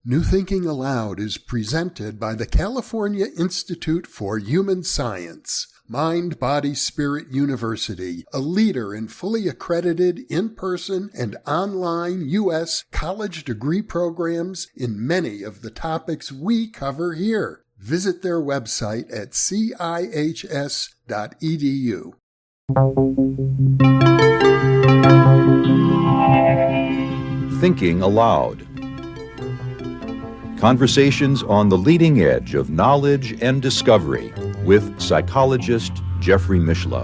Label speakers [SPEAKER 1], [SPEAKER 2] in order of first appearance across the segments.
[SPEAKER 1] New Thinking Aloud is presented by the California Institute for Human Science, Mind, Body, Spirit University, a leader in fully accredited in-person and online U.S. college degree programs in many of the topics we cover here. Visit their website at cihs.edu.
[SPEAKER 2] Thinking Aloud. Conversations on the leading edge of knowledge and discovery with psychologist Jeffrey Mishlove.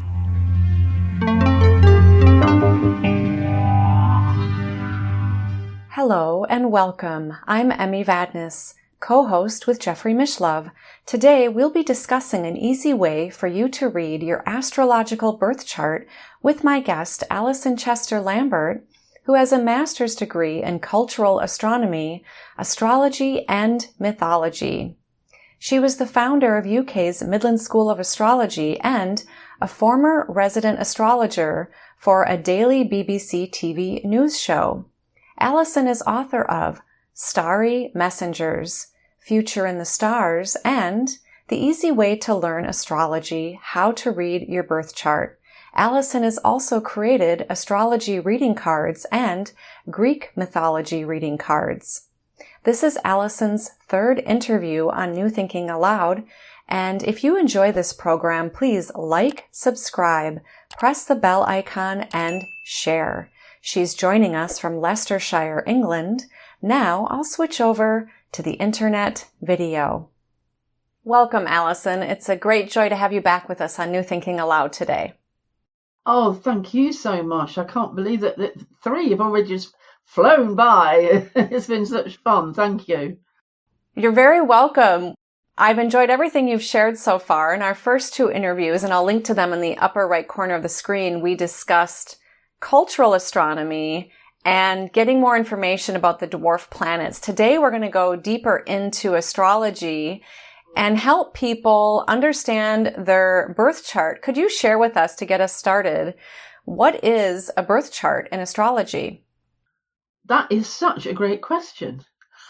[SPEAKER 3] Hello and welcome. I'm Emmy Vadnais, co-host with Jeffrey Mishlove. Today we'll be discussing an easy way for you to read your astrological birth chart with my guest Allison Chester Lambert, who has a master's degree in cultural astronomy, astrology, and mythology. She was the founder of UK's Midland School of Astrology and a former resident astrologer for a daily BBC TV news show. Allison is author of Starry Messengers, Future in the Stars, and The Easy Way to Learn Astrology, How to Read Your Birth Chart. Allison has also created astrology reading cards and Greek mythology reading cards. This is Allison's third interview on New Thinking Aloud, and if you enjoy this program, please like, subscribe, press the bell icon, and share. She's joining us from Leicestershire, England. Now I'll switch over to the internet video. Welcome, Allison. It's a great joy to have you back with us on New Thinking Aloud today.
[SPEAKER 4] Oh, thank you so much. I can't believe that three have already just flown by. It's been such fun. Thank you.
[SPEAKER 3] You're very welcome. I've enjoyed everything you've shared so far. In our first two interviews, and I'll link to them in the upper right corner of the screen, we discussed cultural astronomy and getting more information about the dwarf planets. Today, we're going to go deeper into astrology and help people understand their birth chart. Could you share with us, to get us started, what is a birth chart in astrology?
[SPEAKER 4] That is such a great question.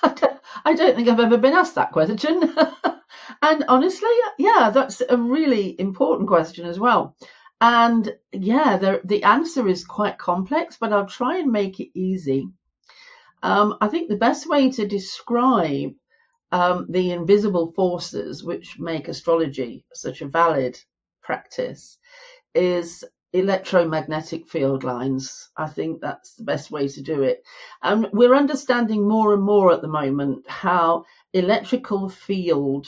[SPEAKER 4] I don't think I've ever been asked that question. And honestly, yeah, that's a really important question as well. And yeah, the answer is quite complex, but I'll try and make it easy. I think the best way to describe the invisible forces which make astrology such a valid practice is electromagnetic field lines. I think that's the best way to do it. And we're understanding more and more at the moment how electrical field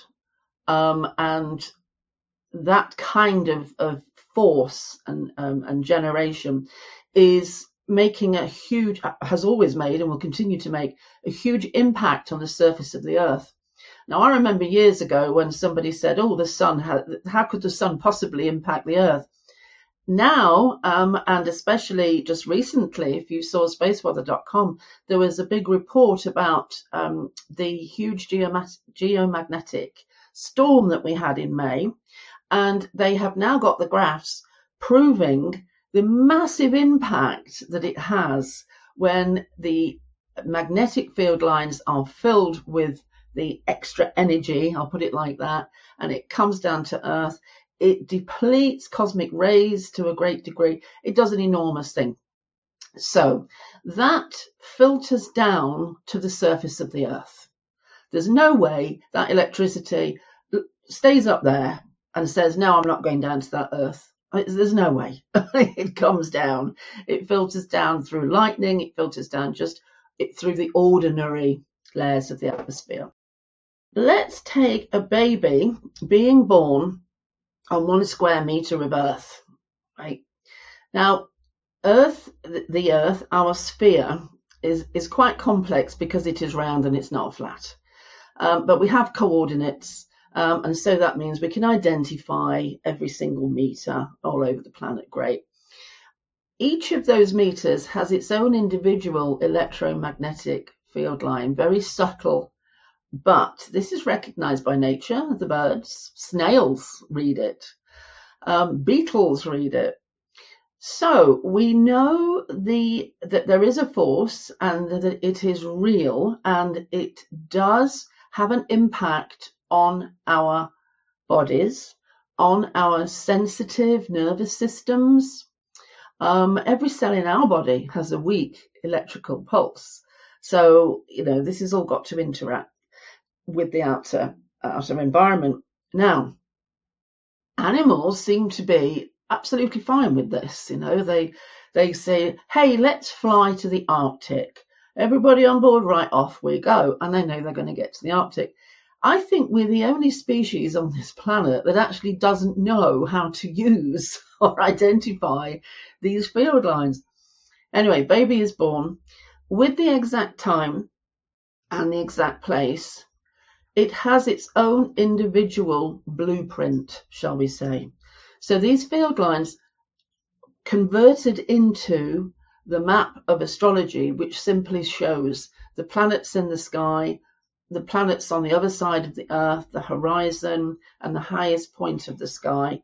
[SPEAKER 4] and that kind of force and generation is making has always made and will continue to make a huge impact on the surface of the Earth. Now, I remember years ago when somebody said, oh, the sun, how could the sun possibly impact the Earth? Now, and especially just recently, if you saw spaceweather.com, there was a big report about the huge geomagnetic storm that we had in May. And they have now got the graphs proving the massive impact that it has when the magnetic field lines are filled with the extra energy, I'll put it like that, and it comes down to Earth. It depletes cosmic rays to a great degree. It does an enormous thing. So that filters down to the surface of the Earth. There's no way that electricity stays up there and says, no, I'm not going down to that Earth. There's no way. It comes down. It filters down through lightning. It filters down through the ordinary layers of the atmosphere. Let's take a baby being born on 1 square meter of Earth. Right? Now, the Earth, our sphere, is quite complex because it is round and it's not flat. But we have coordinates. And so that means we can identify every single meter all over the planet. Great. Each of those meters has its own individual electromagnetic field line, very subtle, but this is recognized by nature. The birds, snails read it. Beetles read it. So we know that there is a force and that it is real, and it does have an impact on our bodies, on our sensitive nervous systems. Every cell in our body has a weak electrical pulse. So, this has all got to interact with the outer environment. Now, animals seem to be absolutely fine with this. They say, hey, let's fly to the Arctic. Everybody on board, right, off we go. And they know they're going to get to the Arctic. I think we're the only species on this planet that actually doesn't know how to use or identify these field lines. Anyway, baby is born with the exact time and the exact place. It has its own individual blueprint, shall we say. So these field lines converted into the map of astrology, which simply shows the planets in the sky, the planets on the other side of the Earth, the horizon, and the highest point of the sky.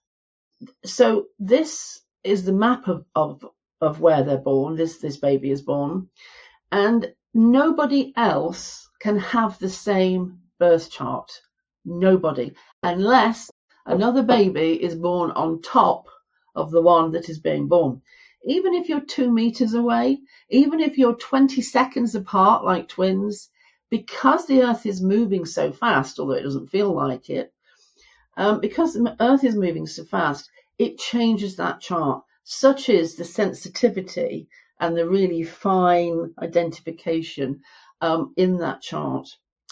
[SPEAKER 4] So this is the map of where they're born. This baby is born. And nobody else can have the same birth chart. Nobody. Unless another baby is born on top of the one that is being born. Even if you're 2 meters away, even if you're 20 seconds apart like twins, because the Earth is moving so fast, although it doesn't feel like it, because the Earth is moving so fast, it changes that chart. Such is the sensitivity and the really fine identification in that chart.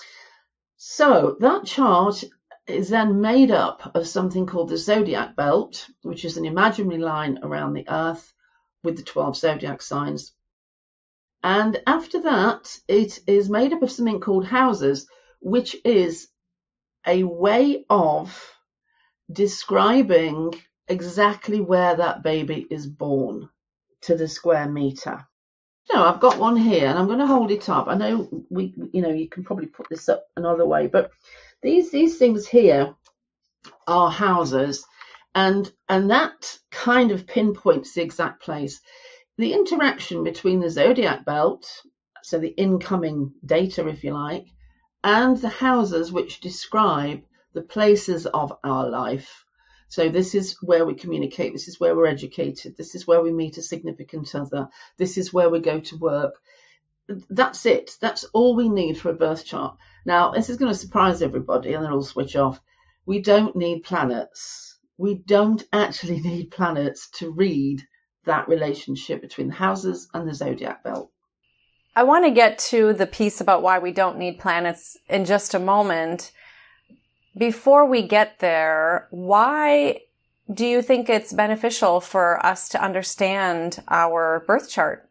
[SPEAKER 4] So that chart is then made up of something called the zodiac belt, which is an imaginary line around the Earth with the 12 zodiac signs. And after that, it is made up of something called houses, which is a way of describing exactly where that baby is born to the square meter. No, I've got one here and I'm going to hold it up. I know you can probably put this up another way, but these things here are houses, and that kind of pinpoints the exact place. The interaction between the zodiac belt, so the incoming data, if you like, and the houses which describe the places of our life. So this is where we communicate, this is where we're educated, this is where we meet a significant other, this is where we go to work. That's it. That's all we need for a birth chart. Now, this is going to surprise everybody and then it'll switch off. We don't need planets. We don't actually need planets to read that relationship between the houses and the zodiac belt.
[SPEAKER 3] I want to get to the piece about why we don't need planets in just a moment. Before we get there, why do you think it's beneficial for us to understand our birth chart?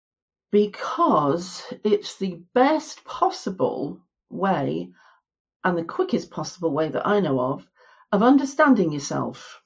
[SPEAKER 4] Because it's the best possible way and the quickest possible way that I know of understanding yourself.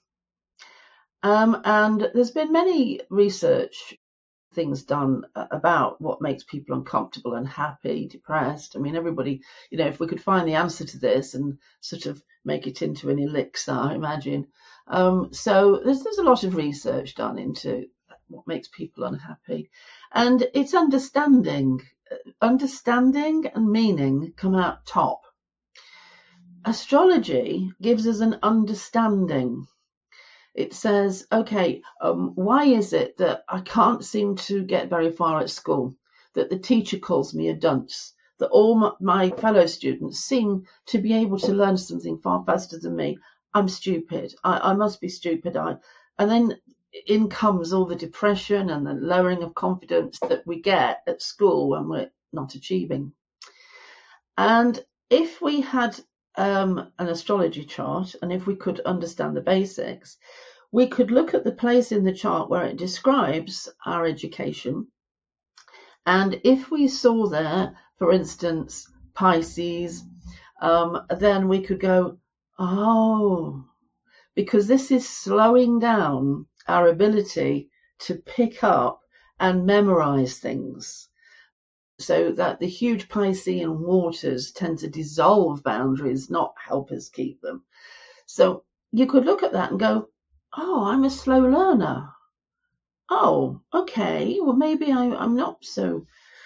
[SPEAKER 4] And there's been many research things done about what makes people uncomfortable, unhappy, depressed. I mean, everybody, if we could find the answer to this and sort of make it into an elixir, I imagine. So there's a lot of research done into what makes people unhappy. And it's understanding and meaning come out top. Astrology gives us an understanding. It says, okay, why is it that I can't seem to get very far at school, that the teacher calls me a dunce, that all my fellow students seem to be able to learn something far faster than me? I'm stupid. I must be stupid. And then in comes all the depression and the lowering of confidence that we get at school when we're not achieving. And if we had an astrology chart, and if we could understand the basics, we could look at the place in the chart where it describes our education. And if we saw there, for instance, Pisces, then we could go, oh, because this is slowing down our ability to pick up and memorize things. So that the huge Piscean waters tend to dissolve boundaries, not help us keep them. So you could look at that and go, oh, I'm a slow learner. oh, okay, well, maybe I'm not so,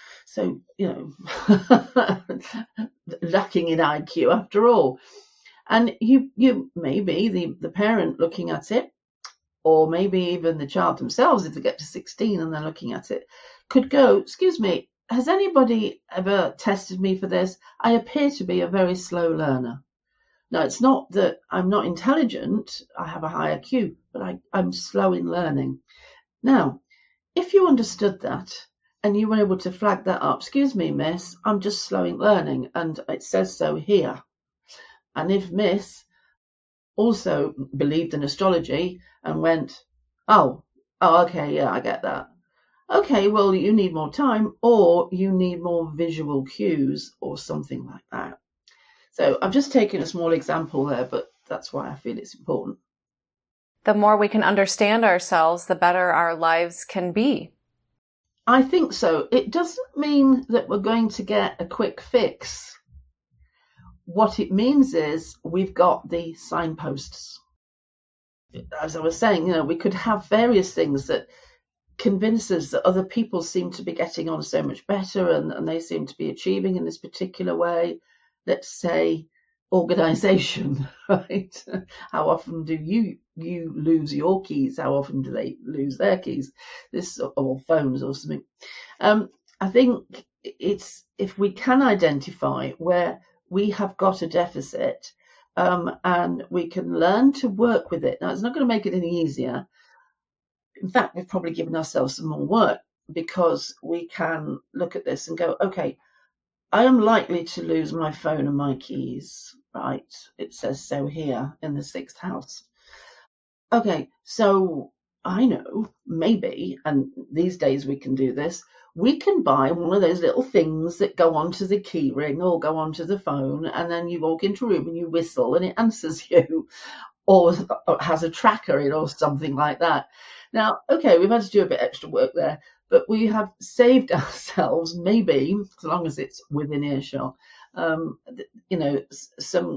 [SPEAKER 4] lacking in IQ after all. And you maybe the parent looking at it, or maybe even the child themselves, if they get to 16 and they're looking at it, could go, excuse me, has anybody ever tested me for this? I appear to be a very slow learner. Now, it's not that I'm not intelligent, I have a high IQ, but I'm slow in learning. Now, if you understood that and you were able to flag that up, excuse me, miss, I'm just slow in learning, and it says so here. And if miss also believed in astrology and went, oh, okay, yeah, I get that. Okay, well, you need more time, or you need more visual cues or something like that. So I've just taken a small example there, but that's why I feel it's important.
[SPEAKER 3] The more we can understand ourselves, the better our lives can be.
[SPEAKER 4] I think so. It doesn't mean that we're going to get a quick fix. What it means is we've got the signposts. As I was saying, we could have various things that convince us that other people seem to be getting on so much better and they seem to be achieving in this particular way. Let's say organization, right? How often do you lose your keys? How often do they lose their keys? Or phones or something. I think it's if we can identify where we have got a deficit and we can learn to work with it. Now, it's not going to make it any easier. In fact, we've probably given ourselves some more work, because we can look at this and go, okay, I am likely to lose my phone and my keys, right? It says so here in the 6th house. Okay, so I know, maybe, and these days we can do this, we can buy one of those little things that go onto the key ring or go onto the phone, and then you walk into a room and you whistle and it answers you, or has a tracker in or something like that. Now, okay, we've had to do a bit extra work there, but we have saved ourselves, maybe, as long as it's within earshot, some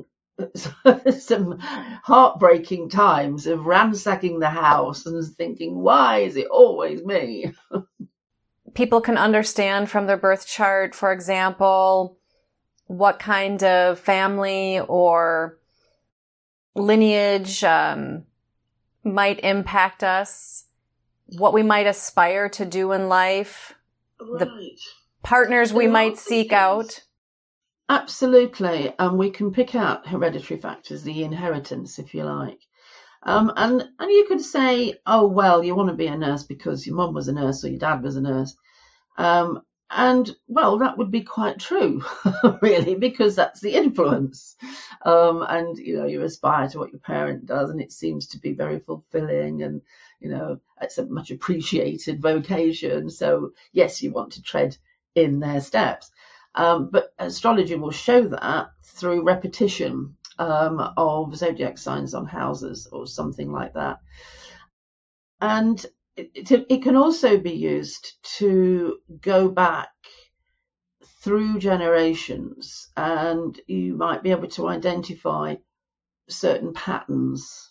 [SPEAKER 4] heartbreaking times of ransacking the house and thinking, why is it always me?
[SPEAKER 3] People can understand from their birth chart, for example, what kind of family or lineage might impact us, what we might aspire to do in life,
[SPEAKER 4] right.
[SPEAKER 3] The partners we might seek out.
[SPEAKER 4] Absolutely. And we can pick out hereditary factors, the inheritance, if you like. And you could say, oh, well, you want to be a nurse because your mum was a nurse or your dad was a nurse. And, well, that would be quite true, really, because that's the influence. And, you aspire to what your parent does, and it seems to be very fulfilling, and, it's a much appreciated vocation. So, yes, you want to tread in their steps. But astrology will show that through repetition of zodiac signs on houses or something like that. And it can also be used to go back through generations, and you might be able to identify certain patterns.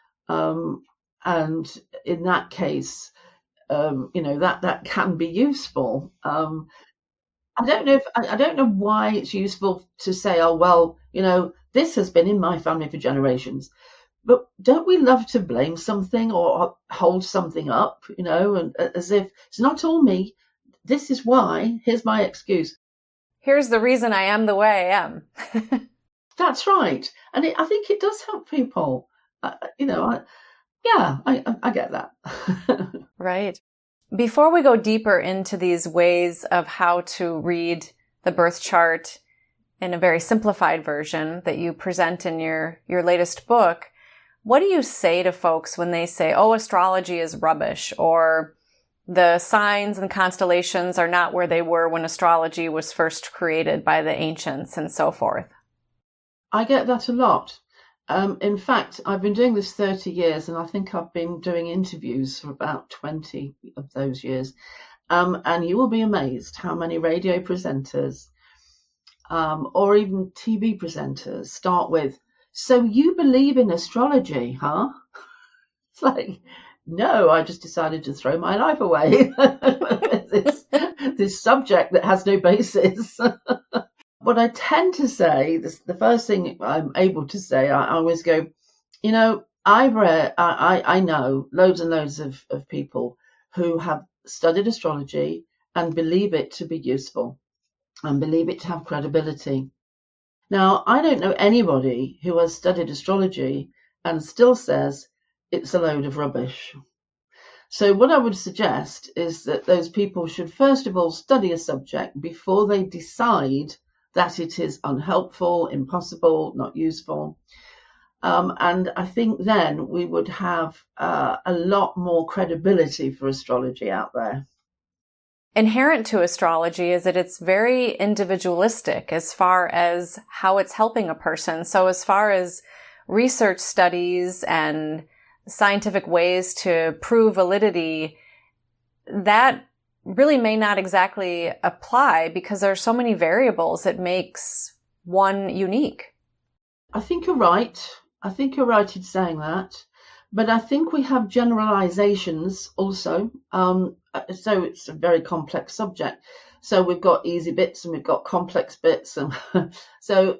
[SPEAKER 4] And in that case, that can be useful. I don't know why it's useful to say, oh, well, this has been in my family for generations. But don't we love to blame something or hold something up, and as if it's not all me. This is why. Here's my excuse.
[SPEAKER 3] Here's the reason I am the way I am.
[SPEAKER 4] That's right. And I think it does help people. I get that.
[SPEAKER 3] Right. Before we go deeper into these ways of how to read the birth chart in a very simplified version that you present in your latest book, what do you say to folks when they say, oh, astrology is rubbish, or the signs and constellations are not where they were when astrology was first created by the ancients and so forth?
[SPEAKER 4] I get that a lot. In fact, I've been doing this 30 years, and I think I've been doing interviews for about 20 of those years. And you will be amazed how many radio presenters or even TV presenters start with, so you believe in astrology, huh? It's like, no, I just decided to throw my life away. this subject that has no basis. What I tend to say, the first thing I'm able to say, I always go, I know loads and loads of people who have studied astrology and believe it to be useful and believe it to have credibility. Now, I don't know anybody who has studied astrology and still says it's a load of rubbish. So what I would suggest is that those people should first of all study a subject before they decide that it is unhelpful, impossible, not useful. And I think then we would have a lot more credibility for astrology out there.
[SPEAKER 3] Inherent to astrology is that it's very individualistic as far as how it's helping a person. So as far as research studies and scientific ways to prove validity, that really may not exactly apply because there are so many variables that makes one unique.
[SPEAKER 4] I think you're right. I think you're right in saying that. But I think we have generalizations also. So it's a very complex subject. So we've got easy bits and we've got complex bits. And so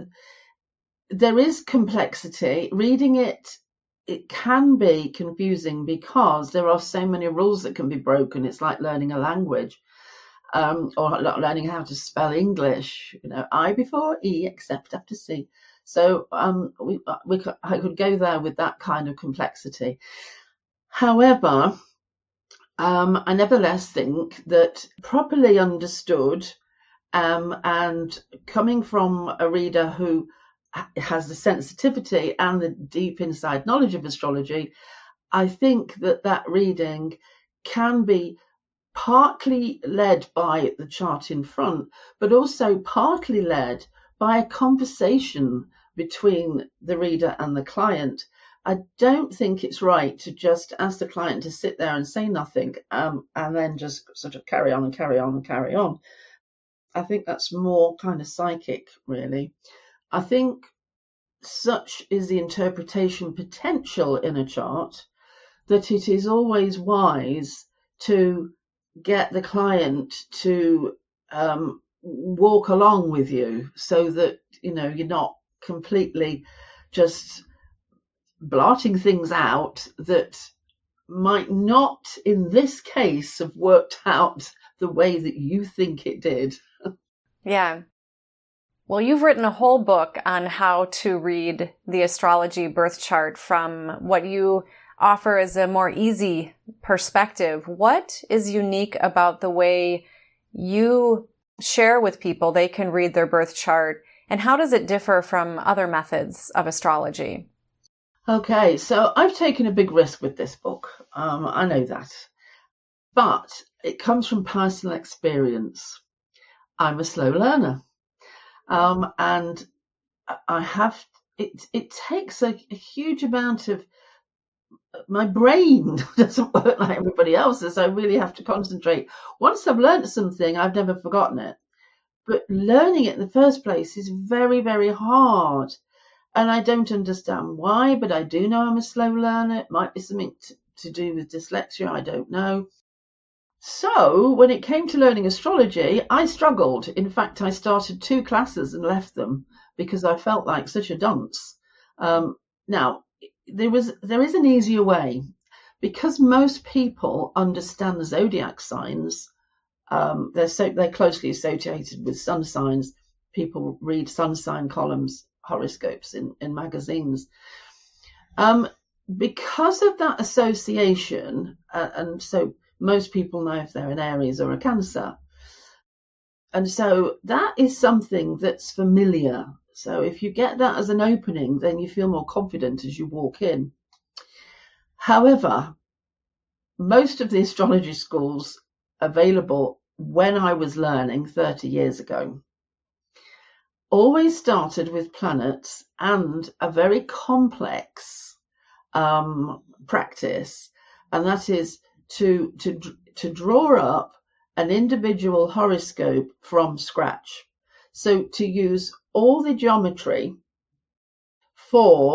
[SPEAKER 4] there is complexity. Reading it can be confusing because there are so many rules that can be broken. It's like learning a language, or learning how to spell English. I before E, except after C. So I could go there with that kind of complexity. However, I nevertheless think that properly understood, and coming from a reader who has the sensitivity and the deep inside knowledge of astrology, I think that reading can be partly led by the chart in front, but also partly led by a conversation between the reader and the client. I don't think it's right to just ask the client to sit there and say nothing, and then just sort of carry on and carry on and carry on. I think that's more kind of psychic, really. I think such is the interpretation potential in a chart that it is always wise to get the client to walk along with you so that, you're not completely just blotting things out that might not, in this case, have worked out the way that you think it did.
[SPEAKER 3] Yeah. Well, you've written a whole book on how to read the astrology birth chart from what you offer as a more easy perspective. What is unique about the way you share with people they can read their birth chart, and how does it differ from other methods of astrology?
[SPEAKER 4] Okay, so I've taken a big risk with this book. I know that. But it comes from personal experience. I'm a slow learner. And I have, it takes a huge amount of, my brain doesn't work like everybody else's. I really have to concentrate. Once I've learned something, I've never forgotten it. But learning it in the first place is very, very hard. And I don't understand why, but I do know I'm a slow learner. It might be something to do with dyslexia, I don't know. So when it came to learning astrology, I struggled. In fact, I started 2 classes and left them because I felt like such a dunce. Now, there is an easier way. Because most people understand the zodiac signs, they're closely associated with sun signs. People read sun sign columns, horoscopes in magazines. Because of that association, and so most people know if they're an Aries or a Cancer. And so that is something that's familiar. So if you get that as an opening, then you feel more confident as you walk in. However, most of the astrology schools available when I was learning 30 years ago always started with planets and a very complex practice, and that is to draw up an individual horoscope from scratch. So to use all the geometry for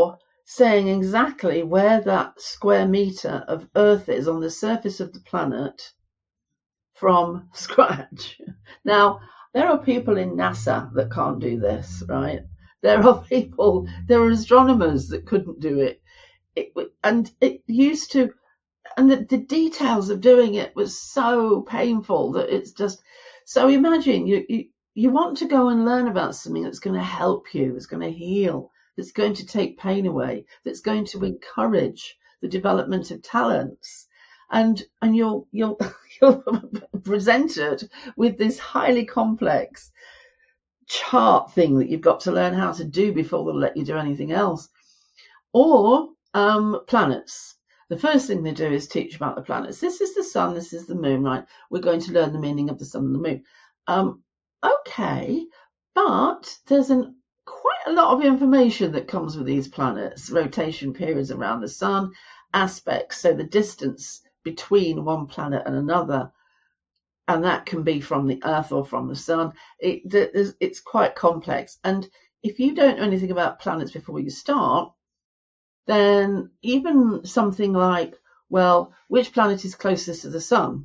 [SPEAKER 4] saying exactly where that square meter of Earth is on the surface of the planet from scratch. Now, there are people in NASA that can't do this, right? There are astronomers that couldn't do it. And the details of doing it was so painful that it's just, so imagine you want to go and learn about something that's going to help you, that's going to heal, that's going to take pain away, that's going to encourage the development of talents. And you're presented with this highly complex chart thing that you've got to learn how to do before they'll let you do anything else. Or planets. The first thing they do is teach about the planets. This is the sun, this is the moon, right? We're going to learn the meaning of the sun and the moon. Okay, but there's quite a lot of information that comes with these planets. Rotation periods around the sun, aspects, so the distance between one planet and another, and that can be from the Earth or from the sun. It's quite complex. And if you don't know anything about planets before you start, then even something like, well, which planet is closest to the sun?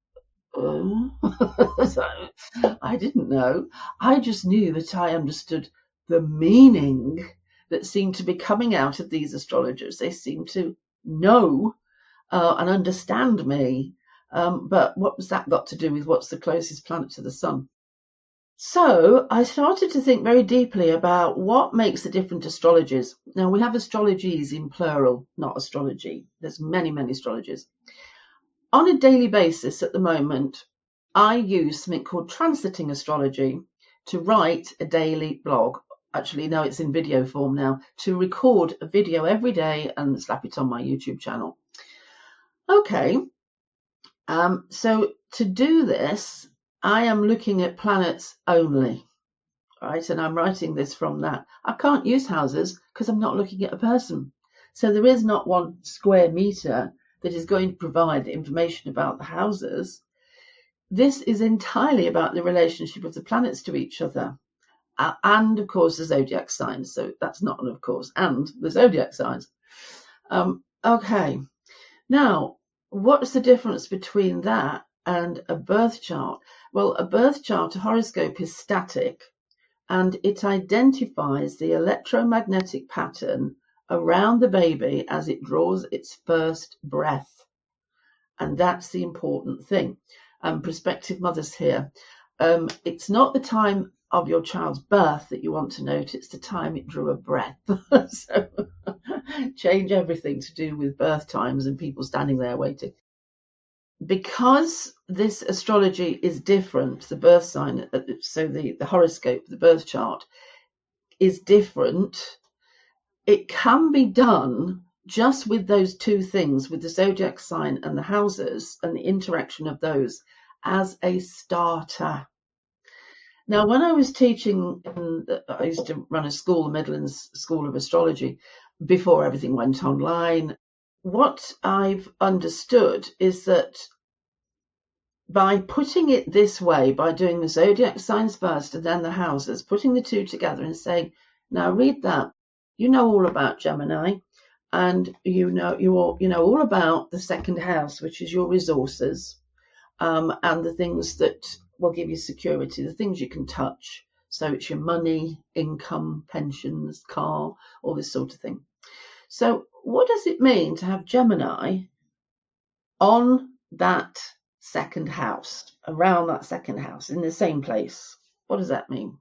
[SPEAKER 4] So I didn't know. I just knew that I understood the meaning that seemed to be coming out of these astrologers. They seemed to know and understand me. But what was that got to do with what's the closest planet to the sun? So I started to think very deeply about what makes the different astrologies. Now, we have astrologies in plural, not astrology. There's many, many astrologies. On a daily basis at the moment, I use something called transiting astrology to write a daily blog. Actually, no, it's in video form now, to record a video every day and slap it on my YouTube channel. Okay, so to do this, I am looking at planets only, right? And I'm writing this from that. I can't use houses because I'm not looking at a person. So there is not one square meter that is going to provide the information about the houses. This is entirely about the relationship of the planets to each other. And of course, the zodiac signs. So that's not an of course, and the zodiac signs. Okay. Now, what's the difference between that and a birth chart? Well, a birth chart, a horoscope, is static, and it identifies the electromagnetic pattern around the baby as it draws its first breath. And that's the important thing. Prospective mothers here. It's not the time of your child's birth that you want to note, it's the time it drew a breath. So change everything to do with birth times and people standing there waiting. Because this astrology is different, the birth sign, so the horoscope, the birth chart, is different, it can be done just with those two things, with the zodiac sign and the houses and the interaction of those, as a starter. Now, when I was teaching, I used to run a school, the Midlands School of Astrology, before everything went online. What I've understood is that by putting it this way, by doing the zodiac signs first and then the houses, putting the two together and saying, now read that, you know all about Gemini, and you know all about the second house, which is your resources, and the things that will give you security, the things you can touch. So it's your money, income, pensions, car, all this sort of thing. So what does it mean to have Gemini on that second house, around that second house, in the same place? What does that mean?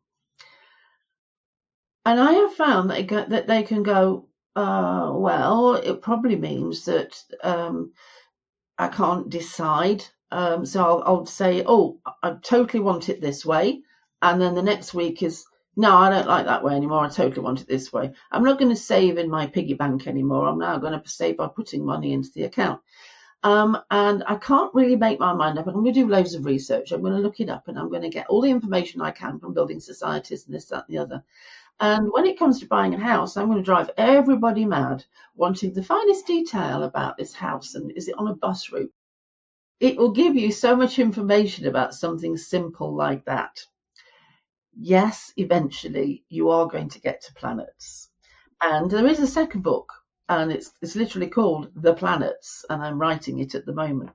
[SPEAKER 4] And I have found that they can go, well, it probably means that I can't decide. So I'll say, oh, I totally want it this way. And then the next week is, no, I don't like that way anymore. I totally want it this way. I'm not going to save in my piggy bank anymore. I'm now going to save by putting money into the account. And I can't really make my mind up. I'm going to do loads of research. I'm going to look it up and I'm going to get all the information I can from building societies and this, that, and the other. And when it comes to buying a house, I'm going to drive everybody mad, wanting the finest detail about this house. And is it on a bus route? It will give you so much information about something simple like that. Yes, eventually you are going to get to planets, And there is a second book, and it's literally called The Planets, and I'm writing it at the moment.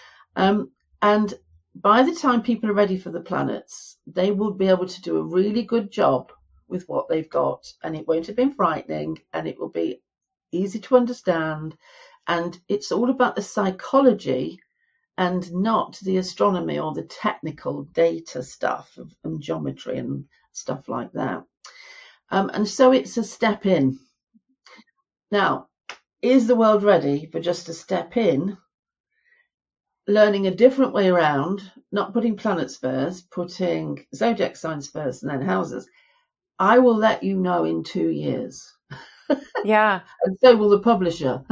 [SPEAKER 4] And by the time people are ready for the planets, they will be able to do a really good job with what they've got, and it won't have been frightening, and it will be easy to understand, and it's all about the psychology and not the astronomy or the technical data stuff and geometry and stuff like that. And so it's a step in. Now, is the world ready for just a step in, learning a different way around, not putting planets first, putting zodiac signs first and then houses? I will let you know in 2 years.
[SPEAKER 3] Yeah.
[SPEAKER 4] And so will the publisher.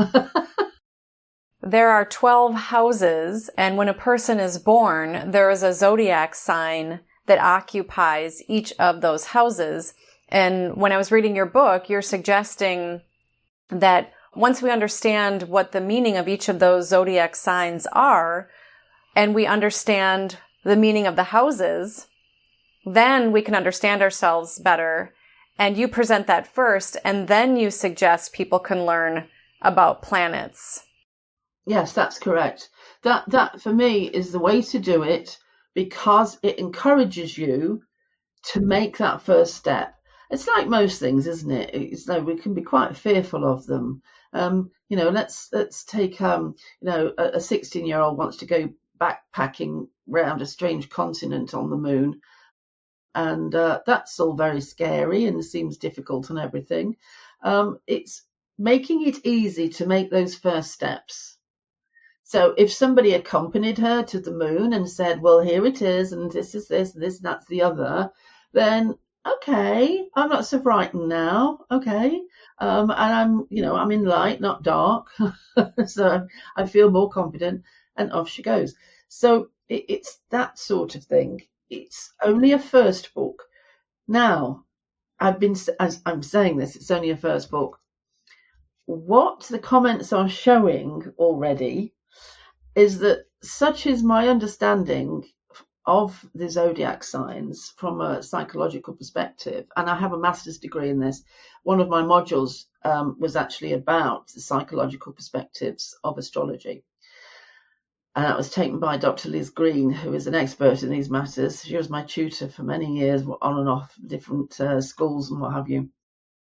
[SPEAKER 3] There are 12 houses, and when a person is born, there is a zodiac sign that occupies each of those houses. And when I was reading your book, you're suggesting that once we understand what the meaning of each of those zodiac signs are, and we understand the meaning of the houses, then we can understand ourselves better. And you present that first, and then you suggest people can learn about planets.
[SPEAKER 4] Yes, that's correct. That for me is the way to do it, because it encourages you to make that first step. It's like most things, isn't it? It's like we can be quite fearful of them. Let's take a 16-year-old wants to go backpacking around a strange continent on the moon, and that's all very scary and seems difficult and everything. It's making it easy to make those first steps. So if somebody accompanied her to the moon and said, well, here it is, and this is this, and this, and that's the other, then okay, I'm not so frightened now. Okay. And I'm in light, not dark. So I feel more confident, and off she goes. So it's that sort of thing. It's only a first book. Now, as I'm saying this, it's only a first book. What the comments are showing already is that such is my understanding of the zodiac signs from a psychological perspective, and I have a master's degree in this. One of my modules was actually about the psychological perspectives of astrology, and that was taken by Dr. Liz Green, who is an expert in these matters. She was my tutor for many years, on and off different schools and what have you.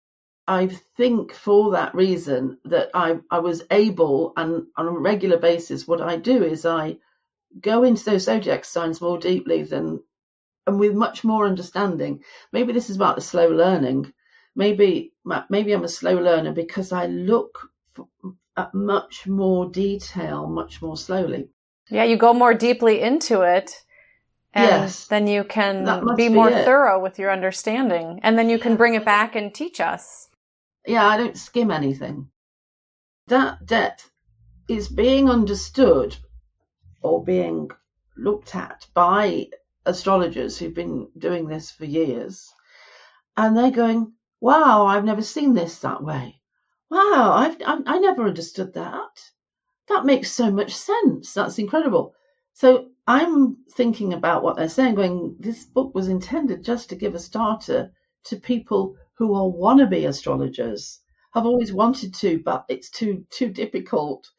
[SPEAKER 4] I think for that reason that I was able, and on a regular basis, what I do is I go into those zodiac signs more deeply and with much more understanding. Maybe this is about the slow learning. Maybe I'm a slow learner because I look at much more detail, much more slowly.
[SPEAKER 3] Yeah, you go more deeply into it, and
[SPEAKER 4] yes,
[SPEAKER 3] then you can be more thorough with your understanding, and then you can bring it back and teach us.
[SPEAKER 4] Yeah, I don't skim anything. That depth is being understood or being looked at by astrologers who've been doing this for years, and they're going, wow, I've never seen this that way. Wow, I never understood that. That makes so much sense. That's incredible. So I'm thinking about what they're saying, going, this book was intended just to give a starter to people who are wannabe astrologers. I've always wanted to, but it's too difficult.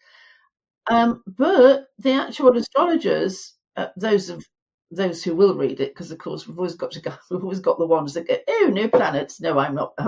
[SPEAKER 4] But the actual astrologers, those who will read it, because of course we've always got the ones that go, oh, no planets, no, I'm not.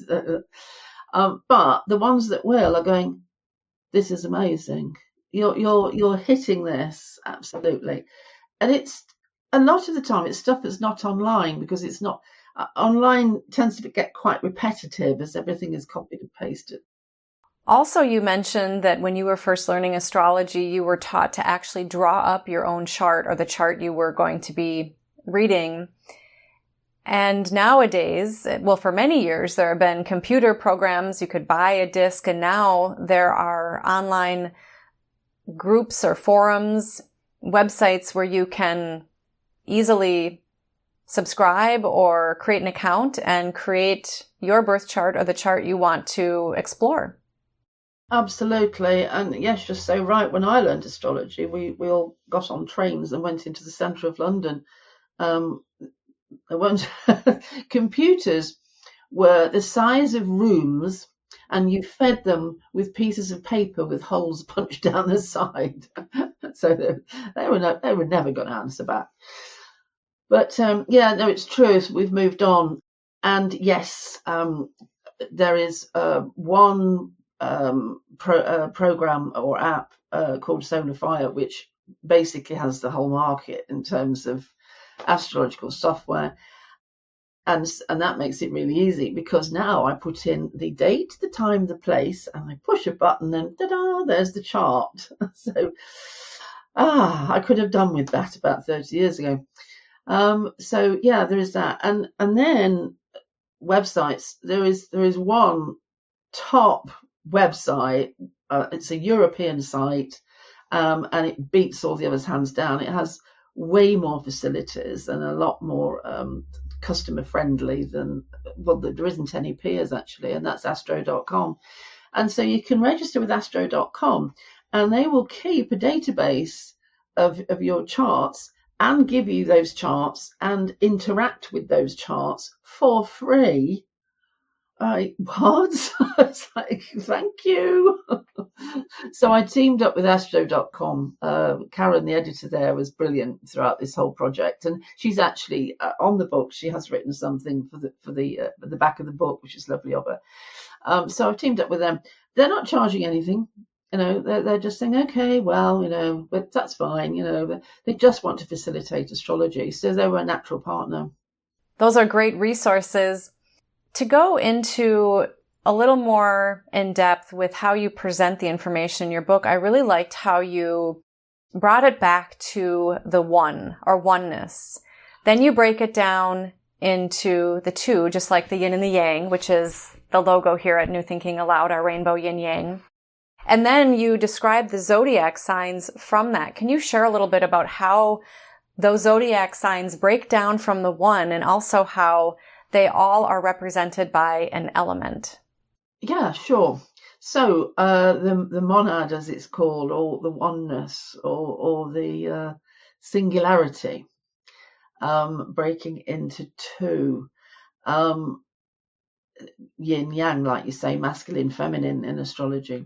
[SPEAKER 4] But the ones that will are going, this is amazing. You're hitting this absolutely, and it's a lot of the time it's stuff that's not online, because it's not online tends to get quite repetitive as everything is copied and pasted.
[SPEAKER 3] Also, you mentioned that when you were first learning astrology, you were taught to actually draw up your own chart, or the chart you were going to be reading. And nowadays, well, for many years, there have been computer programs. You could buy a disc, and now there are online groups or forums, websites where you can easily subscribe or create an account and create your birth chart or the chart you want to explore.
[SPEAKER 4] Absolutely. And yes, you're so right. When I learned astrology, we all got on trains and went into the centre of London. There weren't computers were the size of rooms, and you fed them with pieces of paper with holes punched down the side. So they were never going to answer back. But yeah, no, it's true. We've moved on, and yes, there is one program or app called Solar Fire, which basically has the whole market in terms of astrological software. And that makes it really easy, because now I put in the date, the time, the place, and I push a button and ta-da, there's the chart. So I could have done with that about 30 years ago. So yeah, there is that. And then websites. There is one top website. It's a European site, and it beats all the others hands down. It has way more facilities and a lot more customer friendly than, well, there isn't any peers actually, and that's astro.com. And so you can register with astro.com, and they will keep a database of your charts and give you those charts and interact with those charts for free. What? It's like, thank you. So I teamed up with astro.com. Karen, the editor there, was brilliant throughout this whole project, and she's actually on the book. She has written something for the back of the book, which is lovely of her. So I've teamed up with them. They're not charging anything. They're just saying, okay, well, but that's fine. They just want to facilitate astrology. So they were a natural partner.
[SPEAKER 3] Those are great resources. To go into a little more in depth with how you present the information in your book, I really liked how you brought it back to the one, or oneness. Then you break it down into the two, just like the yin and the yang, which is the logo here at New Thinking Aloud, our rainbow yin yang. And then you describe the zodiac signs from that. Can you share a little bit about how those zodiac signs break down from the one, and also how they all are represented by an element?
[SPEAKER 4] Yeah, sure. So the monad, as it's called, or the oneness, or the singularity, breaking into two, yin yang, like you say, masculine, feminine in astrology.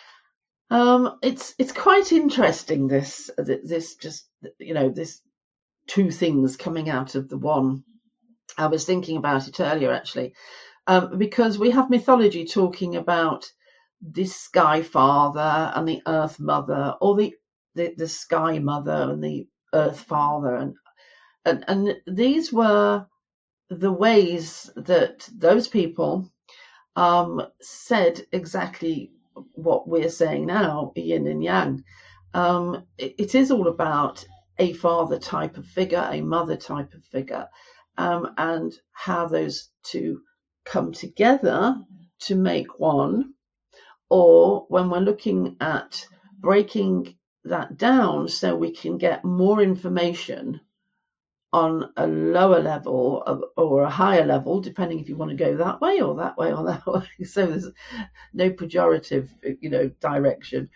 [SPEAKER 4] It's quite interesting, this just, this two things coming out of the one. I was thinking about it earlier, actually, because we have mythology talking about the sky father and the earth mother, or the sky mother and the earth father, and these were the ways that those people said exactly what we're saying now, yin and yang. It is all about a father type of figure, a mother type of figure. And how those two come together to make one, or when we're looking at breaking that down so we can get more information on a lower level or a higher level, depending if you want to go that way or that way or that way. So there's no pejorative, direction.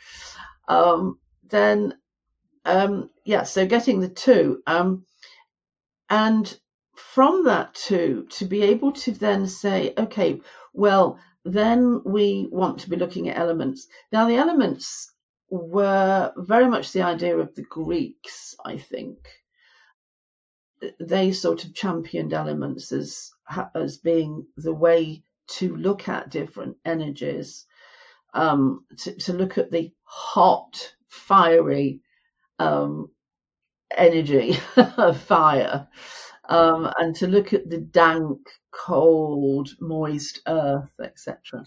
[SPEAKER 4] So getting the two, and from that to be able to then say, okay, well, then we want to be looking at elements. Now, the elements were very much the idea of the Greeks, I think. They sort of championed elements as being the way to look at different energies, to look at the hot, fiery energy of fire, and to look at the dank, cold, moist earth, etc.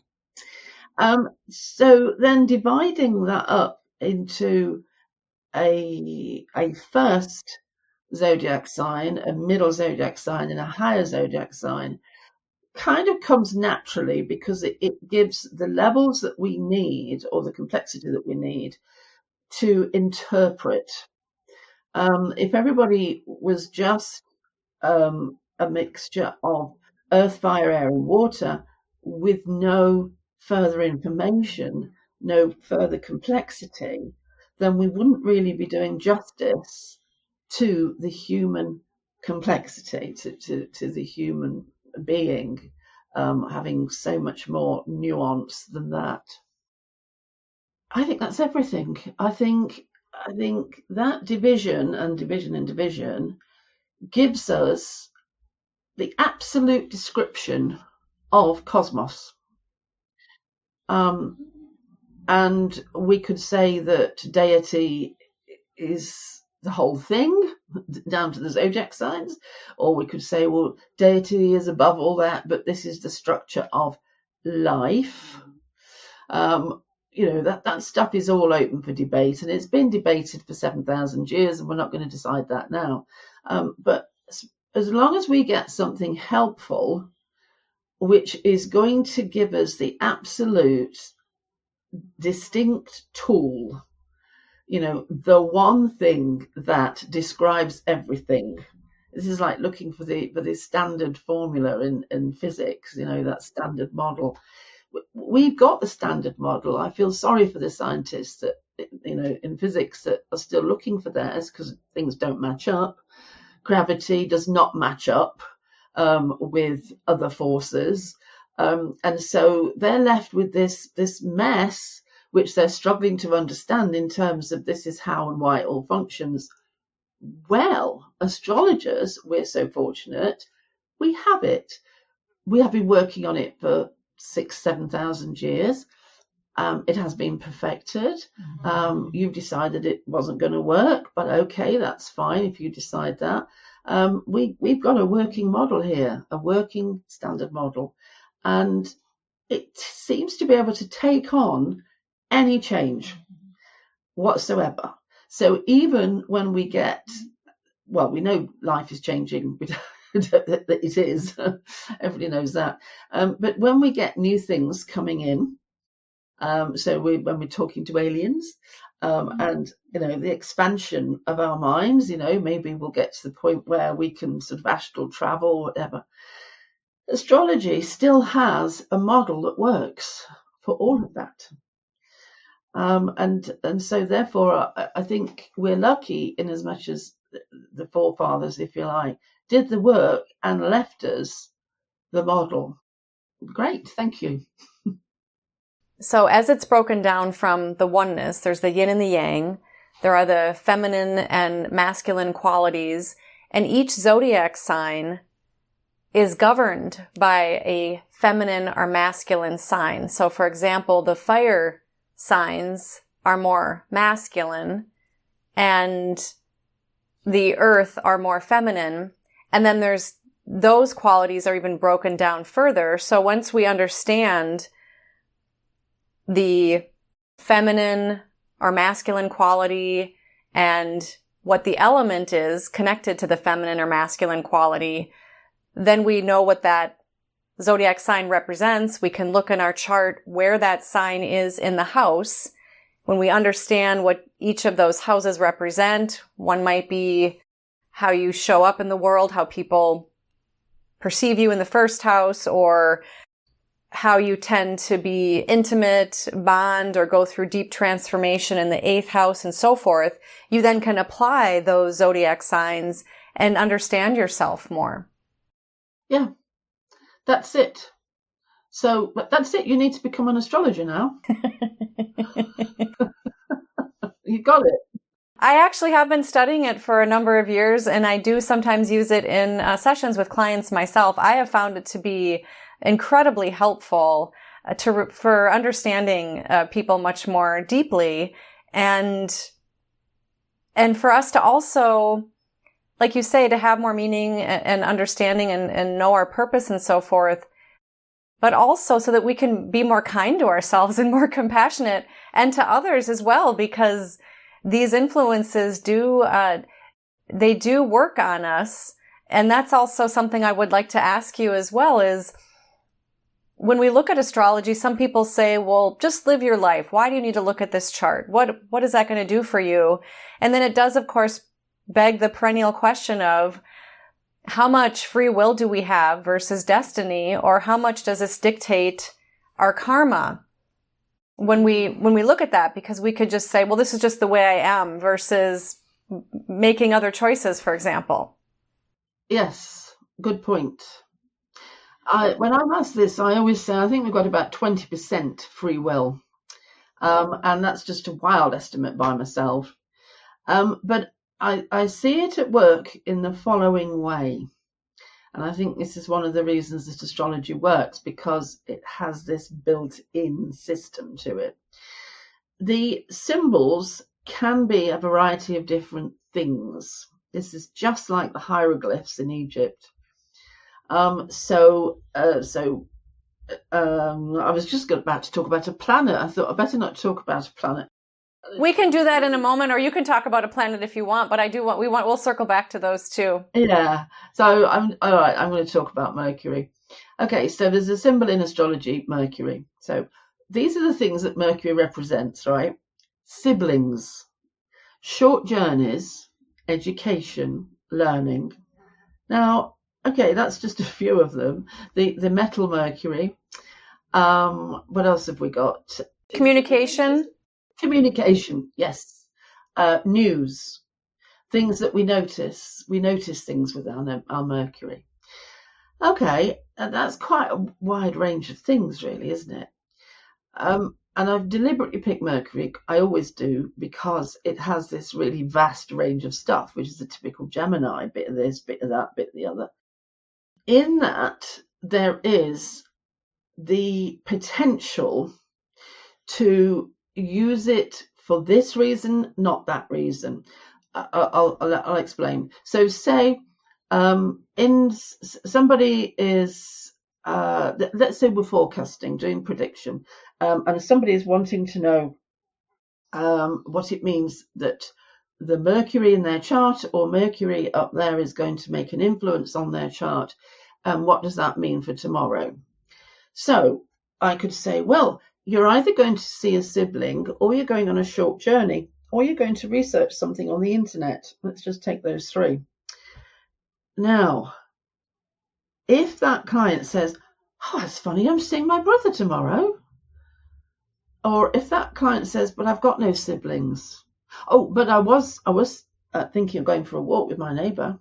[SPEAKER 4] So then dividing that up into a first zodiac sign, a middle zodiac sign, and a higher zodiac sign kind of comes naturally, because it gives the levels that we need, or the complexity that we need, to interpret. If everybody was just a mixture of earth, fire, air, and water, with no further information, no further complexity, then we wouldn't really be doing justice to the human complexity, to the human being, having so much more nuance than that. I think that's everything. I think that division gives us the absolute description of cosmos. And we could say that deity is the whole thing, down to the zodiac signs, or we could say, well, deity is above all that, but this is the structure of life. That stuff is all open for debate, and it's been debated for 7,000 years, and we're not going to decide that now. But as long as we get something helpful, which is going to give us the absolute distinct tool, the one thing that describes everything. This is like looking for the standard formula in physics, that standard model. We've got the standard model. I feel sorry for the scientists that, in physics that are still looking for theirs, because things don't match up. Gravity does not match up with other forces. And so they're left with this mess, which they're struggling to understand in terms of this is how and why it all functions. Well, astrologers, we're so fortunate, we have it. We have been working on it for 6,000-7,000 years. It has been perfected. You've decided it wasn't going to work, but okay, that's fine if you decide that. We've got a working model here, a working standard model, and it seems to be able to take on any change whatsoever. So even when we get, well, we know life is changing. It is. Everybody knows that. But when we get new things coming in, so when we're talking to aliens, and the expansion of our minds, maybe we'll get to the point where we can sort of astral travel or whatever. Astrology still has a model that works for all of that. And so therefore I think we're lucky in as much as the forefathers, if you like, did the work and left us the model. Great, thank you.
[SPEAKER 3] So as it's broken down from the oneness, there's the yin and the yang. There are the feminine and masculine qualities, and each zodiac sign is governed by a feminine or masculine sign. So for example, the fire signs are more masculine and the earth are more feminine. And then there's those qualities are even broken down further. So once we understand the feminine or masculine quality and what the element is connected to the feminine or masculine quality, then we know what that zodiac sign represents. We can look in our chart where that sign is in the house. When we understand what each of those houses represent, one might be how you show up in the world, how people perceive you in the first house, or how you tend to be intimate, bond, or go through deep transformation in the 8th house and so forth. You then can apply those zodiac signs and understand yourself more.
[SPEAKER 4] Yeah, that's it. So that's it. You need to become an astrologer now. You got it.
[SPEAKER 3] I actually have been studying it for a number of years, and I do sometimes use it in sessions with clients myself. I have found it to be incredibly helpful for understanding people much more deeply, and for us to also, like you say, to have more meaning and understanding and know our purpose and so forth, but also so that we can be more kind to ourselves and more compassionate and to others as well, because these influences they do work on us. And that's also something I would like to ask you as well, is when we look at astrology, some people say, well, just live your life. Why do you need to look at this chart? What is that going to do for you? And then it does, of course, beg the perennial question of how much free will do we have versus destiny, or how much does this dictate our karma? When we look at that, because we could just say, well, this is just the way I am, versus making other choices, for example.
[SPEAKER 4] Yes, good point. When I'm asked this, I always say I think we've got about 20% free will. And that's just a wild estimate by myself. But I see it at work in the following way. And I think this is one of the reasons that astrology works, because it has this built-in system to it. The symbols can be a variety of different things. This is just like the hieroglyphs in Egypt. I was just about to talk about a planet. I thought I'd better not talk about a planet.
[SPEAKER 3] We can do that in a moment, or you can talk about a planet if you want, but we'll circle back to those too.
[SPEAKER 4] Yeah. So I'm going to talk about Mercury. Okay, so there's a symbol in astrology, Mercury. So these are the things that Mercury represents, right? Siblings, short journeys, education, learning. Now, okay, that's just a few of them. The metal Mercury. What else have we got?
[SPEAKER 3] Communication, yes. News, things that we notice. We notice things with our Mercury. Okay, and that's quite a wide range of things, really, isn't it? And I've deliberately picked Mercury. I always do, because it has this really vast range of stuff, which is the typical Gemini, bit of this, bit of that, bit of the other. In that, there is the potential to use it for this reason, not that reason. I'll explain. So say somebody is, let's say we're forecasting, doing prediction, and somebody is wanting to know what it means that the Mercury in their chart or Mercury up there is going to make an influence on their chart. And what does that mean for tomorrow? So I could say, well, you're either going to see a sibling, or you're going on a short journey, or you're going to research something on the internet. Let's just take those three. Now, if that client says, oh, that's funny, I'm seeing my brother tomorrow. Or if that client says, but I've got no siblings. Oh, but I was thinking of going for a walk with my neighbour.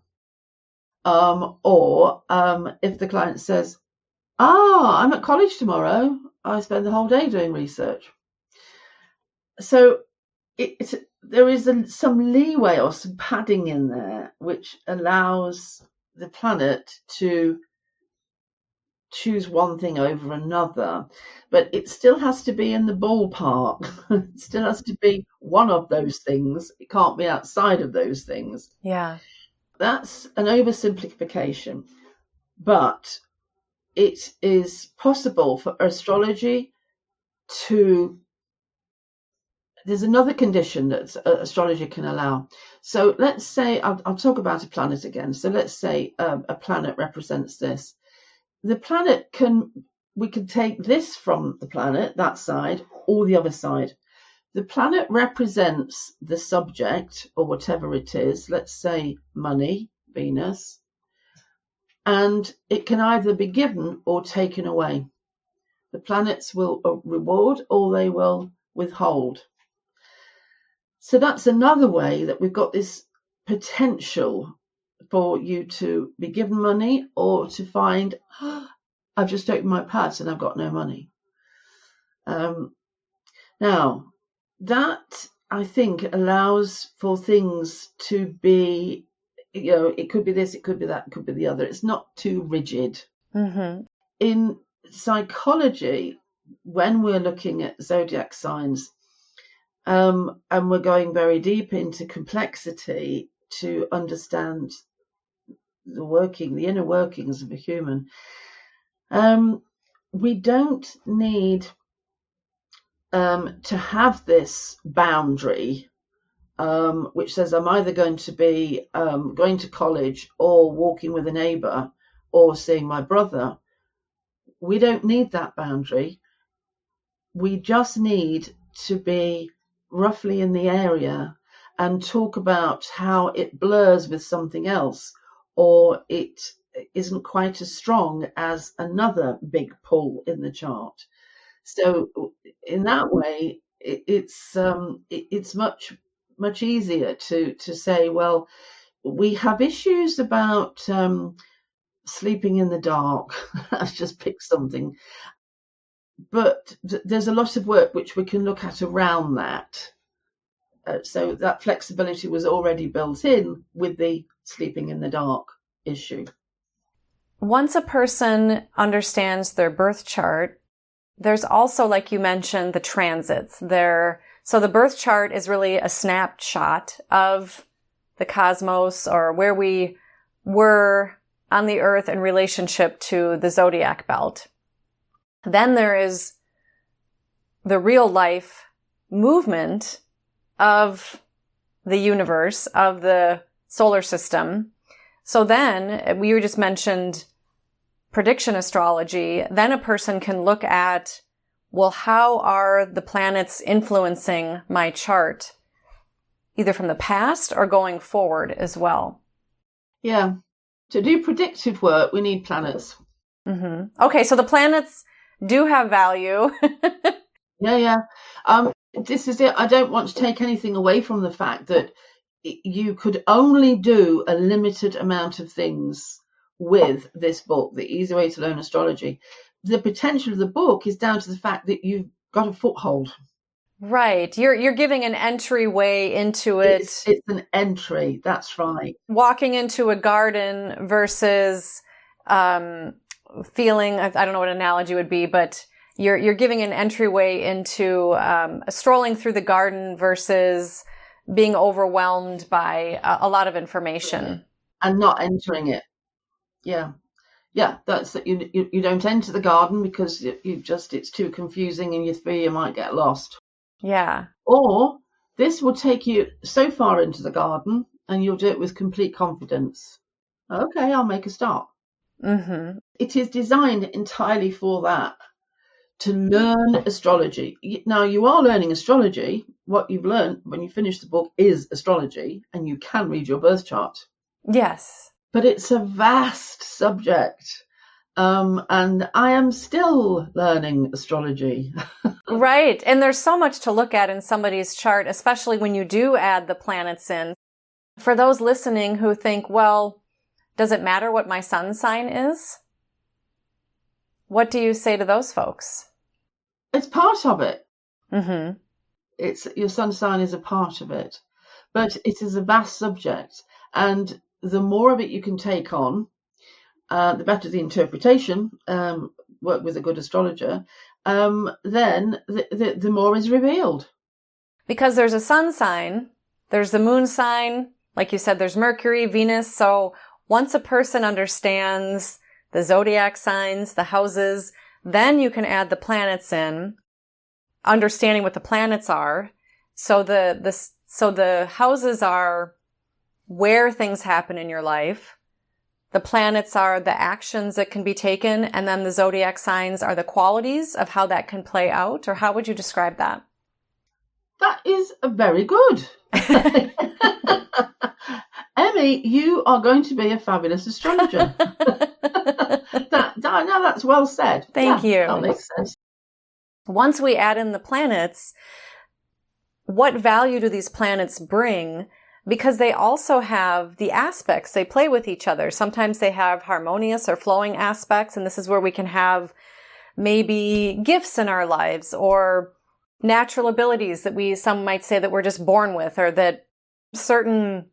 [SPEAKER 3] Or if the client says, I'm at college tomorrow, I spend the whole day doing research. So there is some leeway or some padding in there, which allows the planet to choose one thing over another, but it still has to be in the ballpark. It still has to be one of those things. It can't be outside of those things. Yeah.
[SPEAKER 4] That's an oversimplification, but it is possible for astrology to. There's another condition that astrology can allow. So let's say, I'll talk about a planet again. So let's say a planet represents this. The planet we can take this from the planet, that side, or the other side. The planet represents the subject, or whatever it is, let's say money, Venus, and it can either be given or taken away. The planets will reward or they will withhold. So that's another way that we've got this potential for you to be given money, or to find, I've just opened my purse and I've got no money. Now, that I think allows for things to be, it could be this, it could be that, it could be the other. It's not too rigid.
[SPEAKER 3] Mm-hmm.
[SPEAKER 4] In psychology, when we're looking at zodiac signs, and we're going very deep into complexity to understand the inner workings of a human, we don't need to have this boundary which says I'm either going to be going to college, or walking with a neighbour, or seeing my brother. We don't need that boundary. We just need to be roughly in the area and talk about how it blurs with something else, or it isn't quite as strong as another big pull in the chart. So in that way, it's much easier to say, well, we have issues about sleeping in the dark. I've just picked something. But there's a lot of work which we can look at around that. So that flexibility was already built in with the sleeping in the dark issue.
[SPEAKER 3] Once a person understands their birth chart, there's also, like you mentioned, the transits. So the birth chart is really a snapshot of the cosmos, or where we were on the earth in relationship to the zodiac belt. Then there is the real life movement of the universe, of the solar system. So then, we just mentioned prediction astrology. Then a person can look at, well, how are the planets influencing my chart, either from the past or going forward as well?
[SPEAKER 4] Yeah. To do predictive work, we need planets.
[SPEAKER 3] Mm-hmm. Okay, so the planets do have value.
[SPEAKER 4] Yeah. This is it. I don't want to take anything away from the fact that you could only do a limited amount of things with this book, The Easy Way to Learn Astrology. The potential of the book is down to the fact that you've got a foothold.
[SPEAKER 3] Right. You're giving an entryway into it.
[SPEAKER 4] It's an entry. That's right.
[SPEAKER 3] Walking into a garden versus feeling, I don't know what analogy would be, but you're giving an entryway into strolling through the garden versus being overwhelmed by a lot of information.
[SPEAKER 4] And not entering it. Yeah. That's that. You don't enter the garden because it's too confusing and you fear you might get lost.
[SPEAKER 3] Yeah.
[SPEAKER 4] Or this will take you so far into the garden and you'll do it with complete confidence. Okay, I'll make a start.
[SPEAKER 3] Mm-hmm.
[SPEAKER 4] It is designed entirely for that, to learn astrology. Now, you are learning astrology. What you've learned when you finish the book is astrology, and you can read your birth chart.
[SPEAKER 3] Yes.
[SPEAKER 4] But it's a vast subject. And I am still learning astrology.
[SPEAKER 3] Right. And there's so much to look at in somebody's chart, especially when you do add the planets in. For those listening who think, well, does it matter what my sun sign is? What do you say to those folks?
[SPEAKER 4] It's part of it.
[SPEAKER 3] Mm-hmm.
[SPEAKER 4] It's your sun sign is a part of it. But it is a vast subject. And the more of it you can take on, the better the interpretation, work with a good astrologer, then the more is revealed. Because
[SPEAKER 3] there's a sun sign, there's the moon sign, like you said, there's Mercury, Venus. So once a person understands the zodiac signs, the houses, then you can add the planets in, understanding what the planets are. So the houses are where things happen in your life. The planets are the actions that can be taken, and then the zodiac signs are the qualities of how that can play out. Or how would you describe that?
[SPEAKER 4] That is very good. Emmy, you are going to be a fabulous astrologer. Now that's well said.
[SPEAKER 3] Thank you.
[SPEAKER 4] That makes sense.
[SPEAKER 3] Once we add in the planets, what value do these planets bring? Because they also have the aspects. They play with each other. Sometimes they have harmonious or flowing aspects, and this is where we can have maybe gifts in our lives or natural abilities that some might say that we're just born with, or that certain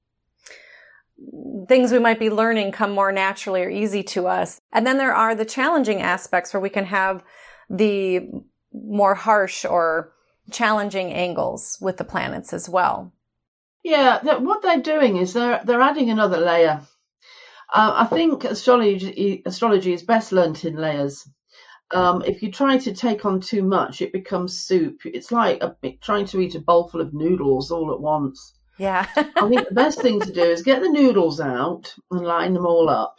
[SPEAKER 3] things we might be learning come more naturally or easy to us. And then there are the challenging aspects where we can have the more harsh or challenging angles with the planets as well.
[SPEAKER 4] Yeah, what they're doing is they're adding another layer. I think astrology is best learnt in layers. If you try to take on too much, it becomes soup. It's like trying to eat a bowl full of noodles all at once.
[SPEAKER 3] Yeah.
[SPEAKER 4] I think the best thing to do is get the noodles out and line them all up.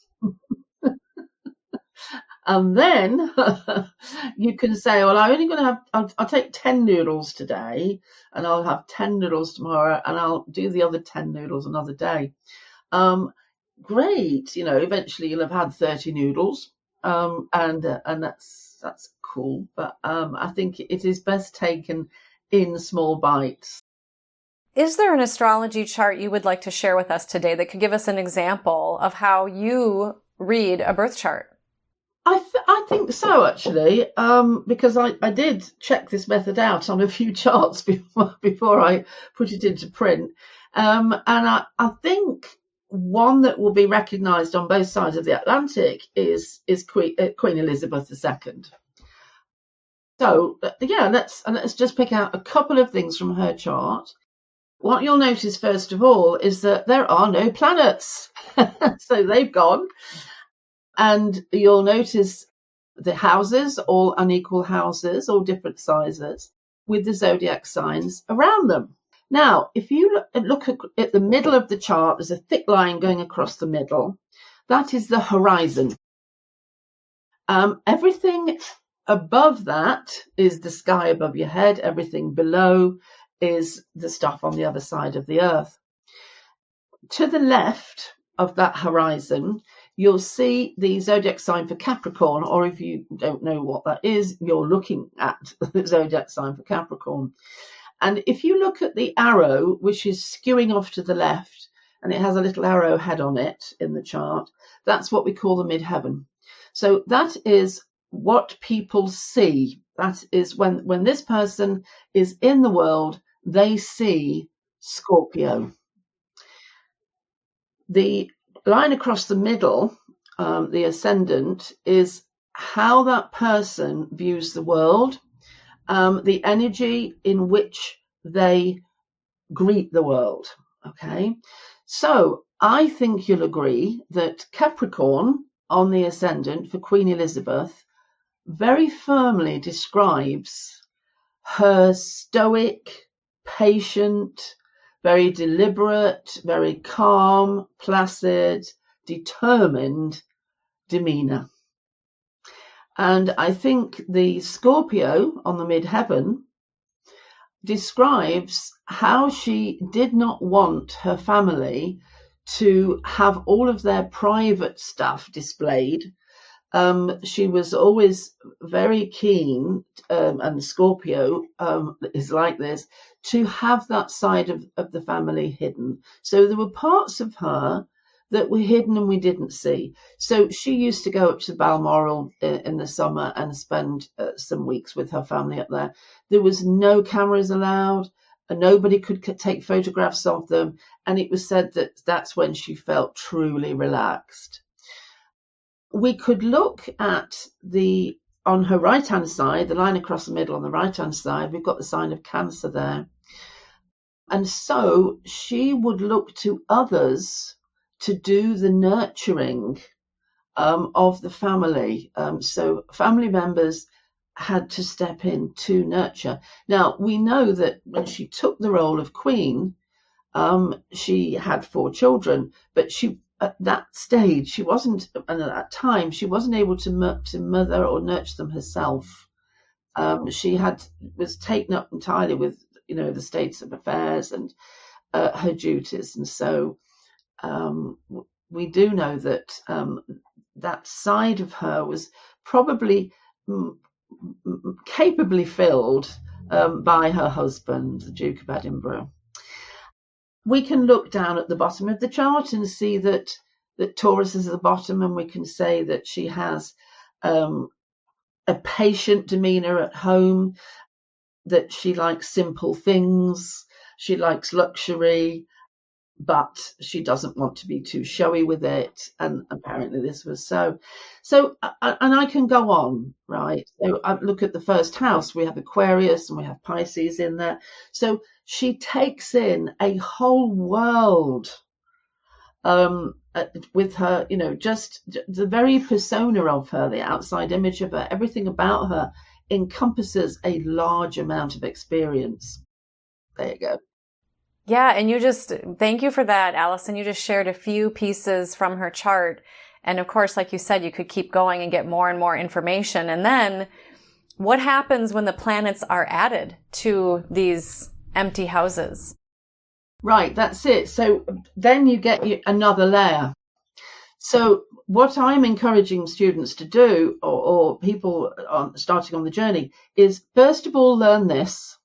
[SPEAKER 4] And then you can say, well, I'm only going to I'll take 10 noodles today, and I'll have 10 noodles tomorrow, and I'll do the other 10 noodles another day. Great. Eventually you'll have had 30 noodles. And that's cool. But I think it is best taken in small bites.
[SPEAKER 3] Is there an astrology chart you would like to share with us today that could give us an example of how you read a birth chart?
[SPEAKER 4] I think so, actually, because I did check this method out on a few charts before I put it into print. And I think one that will be recognised on both sides of the Atlantic is Queen Elizabeth II. So, yeah, let's just pick out a couple of things from her chart. What you'll notice, first of all, is that there are no planets. So they've gone. And you'll notice the houses, all unequal houses, all different sizes, with the zodiac signs around them. Now, if you look at the middle of the chart, there's a thick line going across the middle. That is the horizon. Everything above that is the sky above your head. Everything below is the stuff on the other side of the earth. To the left of that horizon, you'll see the zodiac sign for Capricorn, or if you don't know what that is, you're looking at the zodiac sign for Capricorn. And if you look at the arrow, which is skewing off to the left, and it has a little arrow head on it in the chart, that's what we call the midheaven. So that is what people see. That is when this person is in the world, they see Scorpio. The line across the middle, the ascendant, is how that person views the world, the energy in which they greet the world. Okay, so I think you'll agree that Capricorn on the ascendant for Queen Elizabeth very firmly describes her stoic, patient, very deliberate, very calm, placid, determined demeanor. And I think the Scorpio on the midheaven describes how she did not want her family to have all of their private stuff displayed. She was always very keen, and Scorpio is like this, to have that side of the family hidden. So there were parts of her that were hidden and we didn't see. So she used to go up to Balmoral in the summer and spend some weeks with her family up there. There was no cameras allowed, and nobody could take photographs of them. And it was said that that's when she felt truly relaxed. We could look at on her right-hand side, the line across the middle on the right-hand side, we've got the sign of Cancer there. And so she would look to others to do the nurturing of the family. So family members had to step in to nurture. Now, we know that when she took the role of queen, she had 4 children, but at that stage, she wasn't, and at that time, she wasn't able to mother or nurture them herself. She was taken up entirely with, the states of affairs and her duties. And so we do know that that side of her was probably capably filled by her husband, the Duke of Edinburgh. We can look down at the bottom of the chart and see that Taurus is at the bottom, and we can say that she has a patient demeanor at home, that she likes simple things, she likes luxury, but she doesn't want to be too showy with it, and apparently this was so. So, and I can go on, right? So I look at the first house, we have Aquarius and we have Pisces in there. So she takes in a whole world with her, just the very persona of her, the outside image of her, everything about her encompasses a large amount of experience. There you go.
[SPEAKER 3] Yeah, and thank you for that, Alison. You just shared a few pieces from her chart. And of course, like you said, you could keep going and get more and more information. And then what happens when the planets are added to these empty houses?
[SPEAKER 4] Right, that's it. So then you get another layer. So what I'm encouraging students to do, or people starting on the journey, is first of all learn this,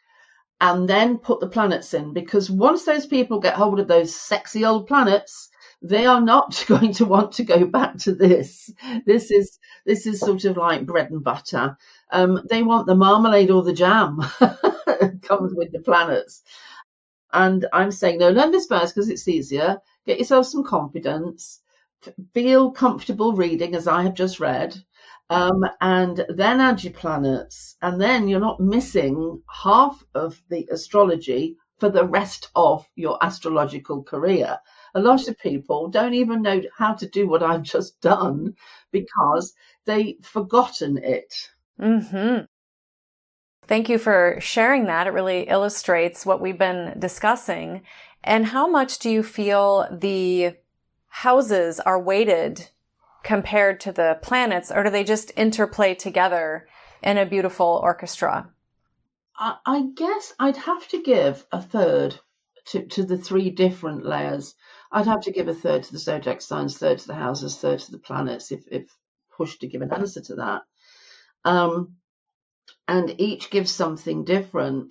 [SPEAKER 4] and then put the planets in, because once those people get hold of those sexy old planets, they are not going to want to go back to this. This is sort of like bread and butter. They want the marmalade or the jam that comes with the planets. And I'm saying, no, learn this first because it's easier. Get yourself some confidence. Feel comfortable reading, as I have just read. And then add your planets. And then you're not missing half of the astrology for the rest of your astrological career. A lot of people don't even know how to do what I've just done because they've forgotten it.
[SPEAKER 3] Mm-hmm. Thank you for sharing that. It really illustrates what we've been discussing. And how much do you feel the houses are weighted compared to the planets, or do they just interplay together in a beautiful orchestra?
[SPEAKER 4] I guess I'd have to give a third to the three different layers. I'd have to give a third to the zodiac signs, third to the houses, third to the planets, if pushed to give an answer to that. And each gives something different.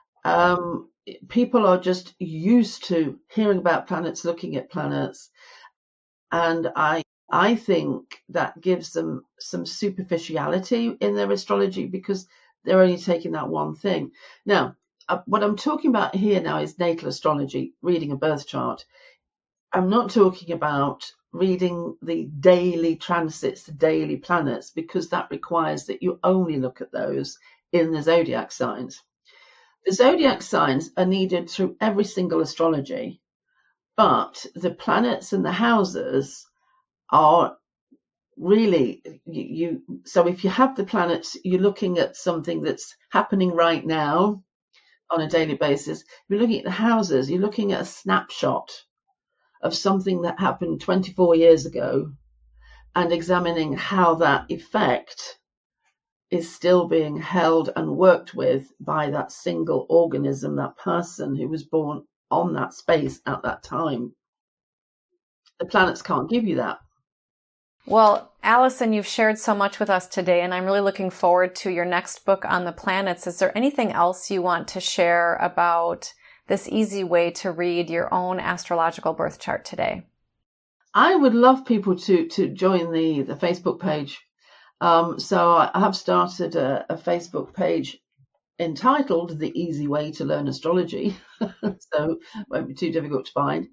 [SPEAKER 4] People are just used to hearing about planets, looking at planets, and I think that gives them some superficiality in their astrology because they're only taking that one thing. Now, what I'm talking about here now is natal astrology, reading a birth chart. I'm not talking about reading the daily transits, the daily planets, because that requires that you only look at those in the zodiac signs. The zodiac signs are needed through every single astrology, but the planets and the houses are really so if you have the planets, you're looking at something that's happening right now on a daily basis. If you're looking at the houses, you're looking at a snapshot of something that happened 24 years ago and examining how that effect is still being held and worked with by that single organism, that person who was born on that space at that time. The planets can't give you that.
[SPEAKER 3] Well, Alison, you've shared so much with us today, and I'm really looking forward to your next book on the planets. Is there anything else you want to share about this easy way to read your own astrological birth chart today?
[SPEAKER 4] I would love people to join the Facebook page. So I have started a Facebook page entitled The Easy Way to Learn Astrology. So it won't be too difficult to find.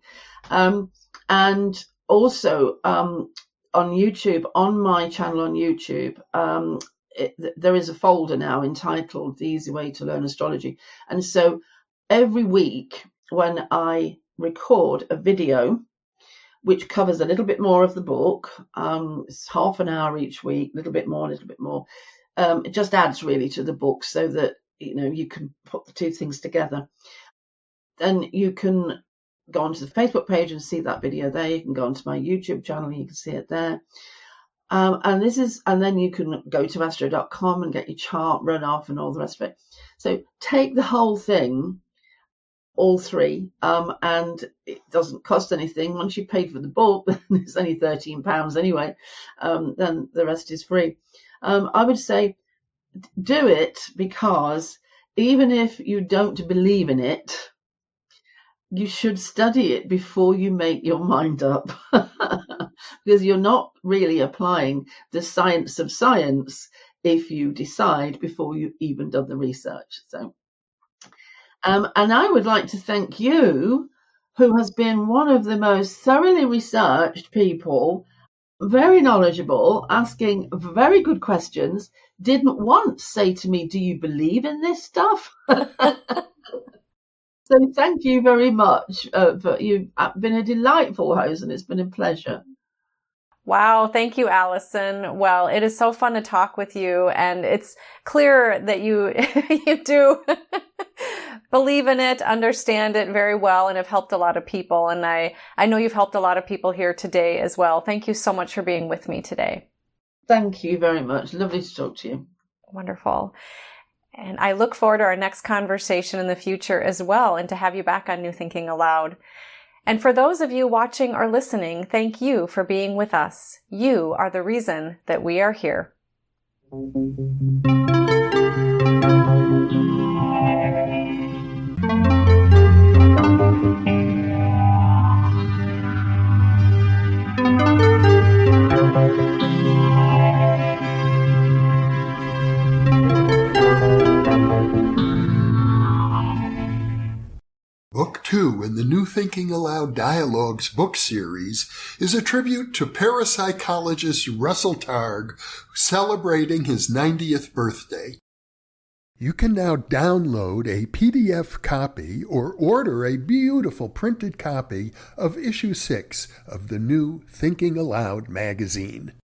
[SPEAKER 4] And also on YouTube, on my channel on YouTube, there is a folder now entitled The Easy Way to Learn Astrology. And so every week when I record a video, which covers a little bit more of the book, it's half an hour each week, a little bit more. It just adds really to the book so that, you can put the two things together. Then you can go onto the Facebook page and see that video there. You can go onto my YouTube channel and you can see it there. And then you can go to astro.com and get your chart run off and all the rest of it. So take the whole thing, all three, and it doesn't cost anything. Once you pay for the book, it's only £13 anyway. Then the rest is free. I would say do it because even if you don't believe in it, you should study it before you make your mind up because you're not really applying the science of science if you decide before you've even done the research. So, and I would like to thank you, who has been one of the most thoroughly researched people, very knowledgeable, asking very good questions, didn't once say to me, do you believe in this stuff? So thank you very much. You've been a delightful host and it's been a pleasure.
[SPEAKER 3] Wow. Thank you, Alison. Well, it is so fun to talk with you, and it's clear that you do believe in it, understand it very well, and have helped a lot of people. And I know you've helped a lot of people here today as well. Thank you so much for being with me today.
[SPEAKER 4] Thank you very much. Lovely to talk to you.
[SPEAKER 3] Wonderful. And I look forward to our next conversation in the future as well, and to have you back on New Thinking Aloud. And for those of you watching or listening, thank you for being with us. You are the reason that we are here.
[SPEAKER 1] 2 in the New Thinking Aloud Dialogues book series is a tribute to parapsychologist Russell Targ, celebrating his 90th birthday. You can now download a PDF copy or order a beautiful printed copy of Issue 6 of the New Thinking Aloud magazine.